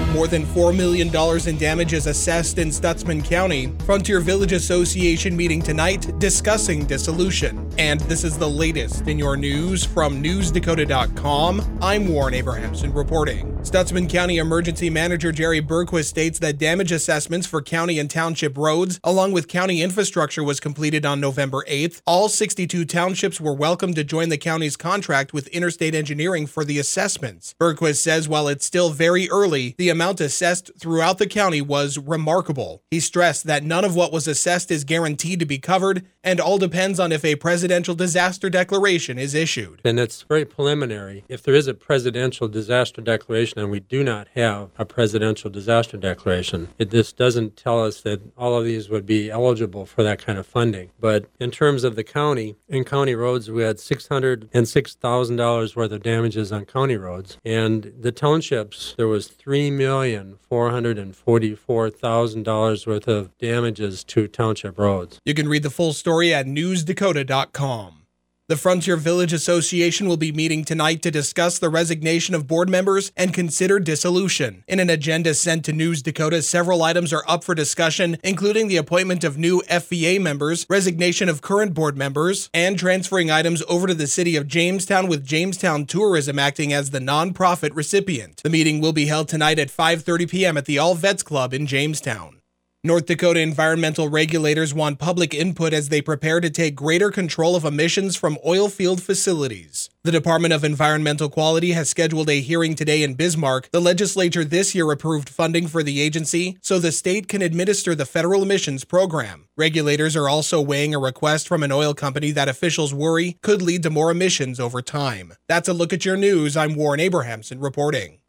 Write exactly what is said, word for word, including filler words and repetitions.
More than four million dollars in damages assessed in Stutsman County. Frontier Village Association meeting tonight discussing dissolution. And this is the latest in your news from news dakota dot com. I'm Warren Abrahamson reporting. Stutsman County Emergency Manager Jerry Berquist states that damage assessments for county and township roads, along with county infrastructure, was completed on November eighth. All sixty-two townships were welcome to join the county's contract with Interstate Engineering for the assessments. Berquist says while it's still very early, the amount assessed throughout the county was remarkable. He stressed that none of what was assessed is guaranteed to be covered, and all depends on if a presidential disaster declaration is issued. And it's very preliminary. If there is a presidential disaster declaration, and we do not have a presidential disaster declaration, it just doesn't tell us that all of these would be eligible for that kind of funding. But in terms of the county, in county roads, we had six hundred six thousand dollars worth of damages on county roads. And the townships, there was three million four hundred forty-four thousand dollars worth of damages to township roads. You can read the full story at news dakota dot com. The Frontier Village Association will be meeting tonight to discuss the resignation of board members and consider dissolution. In an agenda sent to News Dakota, several items are up for discussion, including the appointment of new F V A members, resignation of current board members, and transferring items over to the city of Jamestown, with Jamestown Tourism acting as the nonprofit recipient. The meeting will be held tonight at five thirty p.m. at the All Vets Club in Jamestown. North Dakota environmental regulators want public input as they prepare to take greater control of emissions from oil field facilities. The Department of Environmental Quality has scheduled a hearing today in Bismarck. The legislature this year approved funding for the agency so the state can administer the federal emissions program. Regulators are also weighing a request from an oil company that officials worry could lead to more emissions over time. That's a look at your news. I'm Warren Abrahamson reporting.